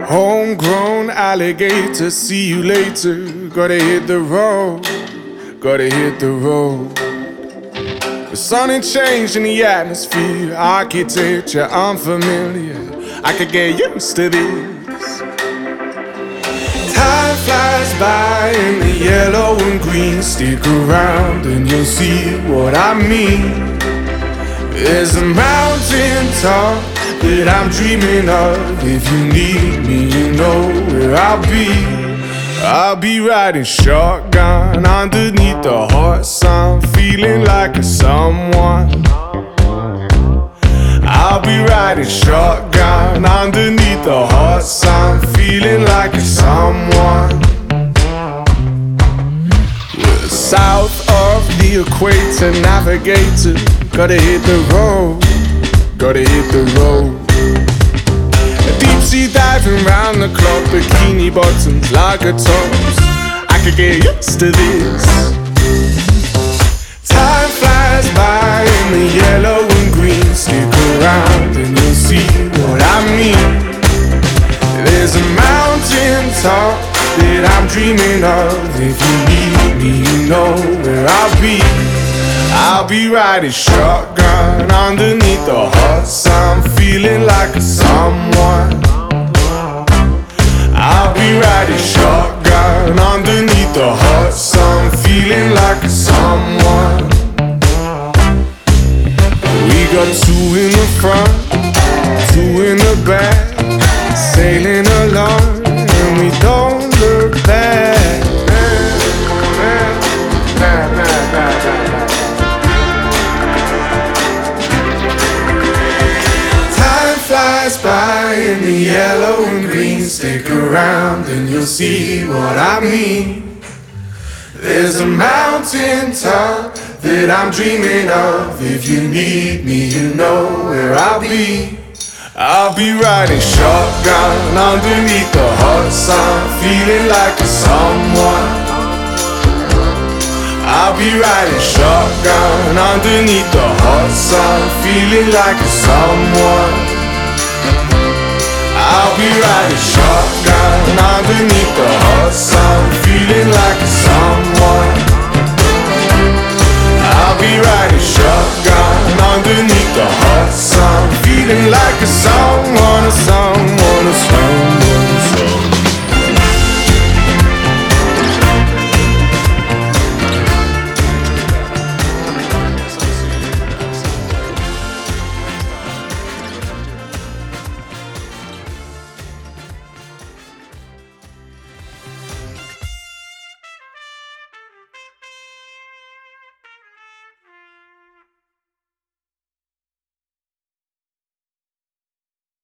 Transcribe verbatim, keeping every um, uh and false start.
Homegrown alligator, see you later. Gotta hit the road, gotta hit the road. The sun ain't changing the atmosphere, architecture unfamiliar. I could get used to this. Time flies by in the yellow and green. Stick around and you'll see what I mean. There's a mountain top that I'm dreaming of. If you need me, you know where I'll be. I'll be riding shotgun underneath the hot sun, feeling like a someone. I'll be riding shotgun underneath the hot sun, feeling like a someone. We're south of the equator, navigator. Gotta hit the road, gotta hit the road. Deep sea diving round the clock, bikini bottoms, lager tops. I could get used to this. Time flies by in the yellow and green. Stick around and you'll see what I mean. There's a mountain top that I'm dreaming of. If you need me, you know where I'll be. I'll be riding shotgun underneath the hot sun, feeling like a someone. I'll be riding shotgun underneath the hot sun, feeling like a someone. We got two in the front, two in the back, sailing along and we don't look back. Flies by in the yellow and green. Stick around and you'll see what I mean. There's a mountain top that I'm dreaming of. If you need me, you know where I'll be. I'll be riding shotgun underneath the hot sun, feeling like a someone. I'll be riding shotgun underneath the hot sun, feeling like a someone. I'll be riding shotgun underneath the hot sun, feeling like a someone. I'll be riding shotgun underneath the hot sun, feeling like a someone, a someone.